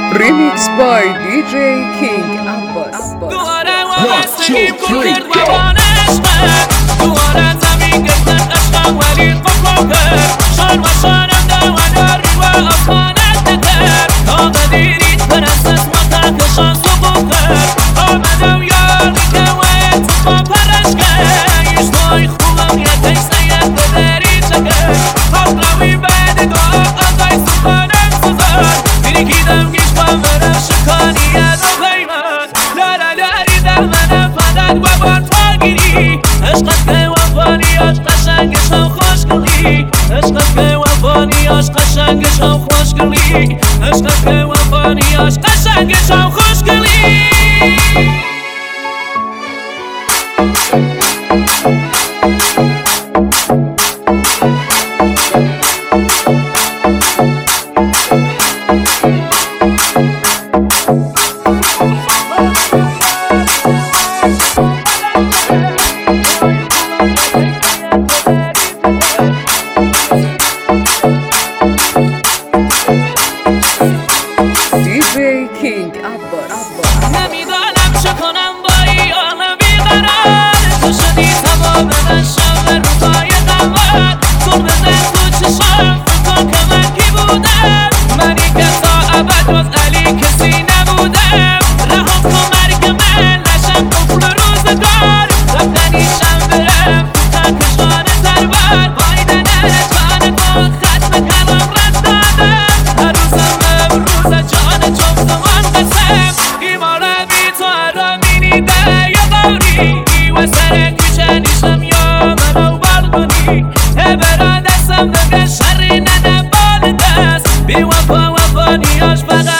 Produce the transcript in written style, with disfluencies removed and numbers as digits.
Remix by DJ King Abbas. دوباره وابستگیم کن کرد و بانشمه دوباره زمین گفتن عشقم ولی قفل کرد شان و شانم دواناری و افغانت نکرد تا قدیرید پرستش متکشان سقوط کرد آمدم یاری که و اتفاق پرش کرد ایشتای خوبم یک ایسته بدری چکر حال روی بعد دعا آقای سخانم سزار میرکیدم گیش با مرم شکانی ادو پیمن لالالاری در من فقط و با تاگیری عشقت که وفانیاش قشنگش هم خوشگلی عشقت که وفانیاش قشنگش هم خوشگلی عشقت که وفانیاش قشنگش هم خوشگلی DJ King Abbas. نمیدانم چه کنم با این عالم بیقرار تو شدی تمام من شب روزای قمر تو بزن تو چشم فکر که من کی بودم منی که تا ابد باز علی کسی نبودم رها کن مرگ من نشم قفل روزگار رفتنیشم برم تو تکشان تربر بایدن جان کن ختم کلام رد دادم هر روزم امروز جان چون زمان قسم ایمانم بی تو ارامینی ده یا باری و سر کوچه نیشم یا منو بردونی برا دستم نگه شری نده بال دست بی وفا وفانیاش فقط